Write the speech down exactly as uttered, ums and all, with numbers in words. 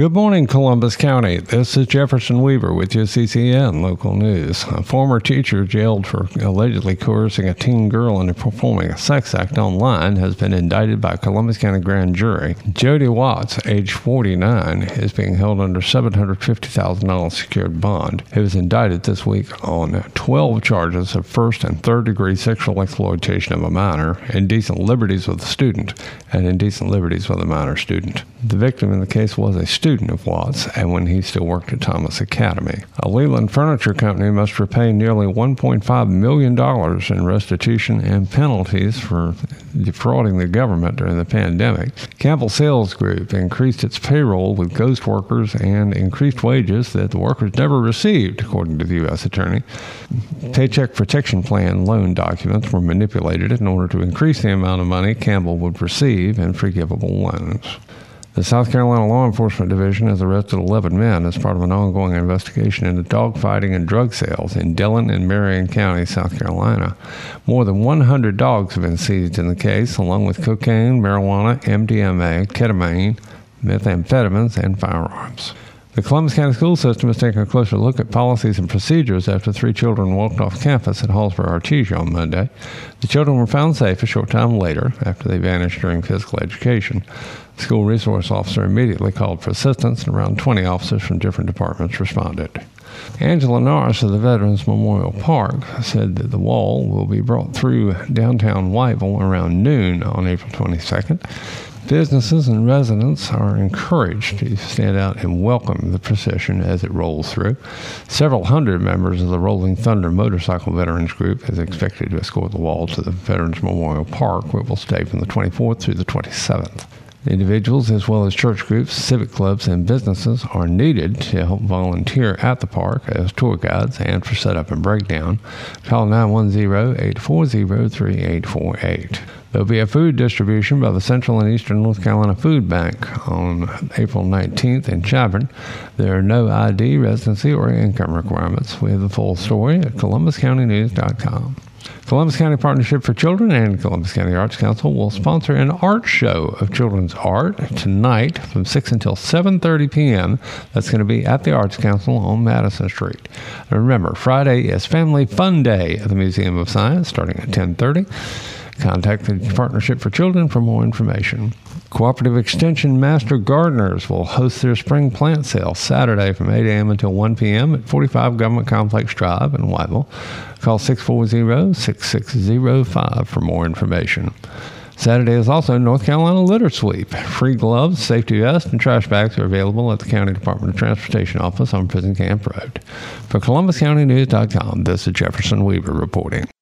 Good morning, Columbus County. This is Jefferson Weaver with your C C N Local News. A former teacher jailed for allegedly coercing a teen girl into performing a sex act online has been indicted by a Columbus County grand jury. Jody Watts, age forty-nine, is being held under seven hundred fifty thousand dollars secured bond. He was indicted this week on twelve charges of first and third degree sexual exploitation of a minor, indecent liberties with a student, and indecent liberties with a minor student. The victim in the case was a student of Watts, and when he still worked at Thomas Academy. A Leland Furniture Company must repay nearly one point five million dollars in restitution and penalties for defrauding the government during the pandemic. Campbell Sales Group increased its payroll with ghost workers and increased wages that the workers never received, according to the U S Attorney. Paycheck Protection Plan loan documents were manipulated in order to increase the amount of money Campbell would receive in forgivable loans. The South Carolina Law Enforcement Division has arrested eleven men as part of an ongoing investigation into dogfighting and drug sales in Dillon and Marion County, South Carolina. More than one hundred dogs have been seized in the case, along with cocaine, marijuana, M D M A, ketamine, methamphetamines, and firearms. The Columbus County School System is taking a closer look at policies and procedures after three children walked off campus at Hallsborough-Artesia on Monday. The children were found safe a short time later after they vanished during physical education. The school resource officer immediately called for assistance, and around twenty officers from different departments responded. Angela Norris of the Veterans Memorial Park said that the wall will be brought through downtown Whiteville around noon on April twenty-second. Businesses and residents are encouraged to stand out and welcome the procession as it rolls through. Several hundred members of the Rolling Thunder Motorcycle Veterans Group is expected to escort the wall to the Veterans Memorial Park, where it will stay from the twenty-fourth through the twenty-seventh. Individuals as well as church groups, civic clubs, and businesses are needed to help volunteer at the park as tour guides and for setup and breakdown. Call nine one zero, eight four zero, three eight four eight. There'll be a food distribution by the Central and Eastern North Carolina Food Bank on April nineteenth in Chadron. There are no I D, residency, or income requirements. We have the full story at columbus county news dot com. Columbus County Partnership for Children and Columbus County Arts Council will sponsor an art show of children's art tonight from six until seven thirty p.m. That's going to be at the Arts Council on Madison Street. And remember, Friday is Family Fun Day at the Museum of Science starting at ten thirty. Contact the Partnership for Children for more information. Cooperative Extension Master Gardeners will host their spring plant sale Saturday from eight a.m. until one p.m. at forty-five Government Complex Drive in Whiteville. Call six four zero, six six zero five for more information. Saturday is also North Carolina Litter Sweep. Free gloves, safety vests, and trash bags are available at the County Department of Transportation office on Prison Camp Road. For columbus county news dot com, this is Jefferson Weaver reporting.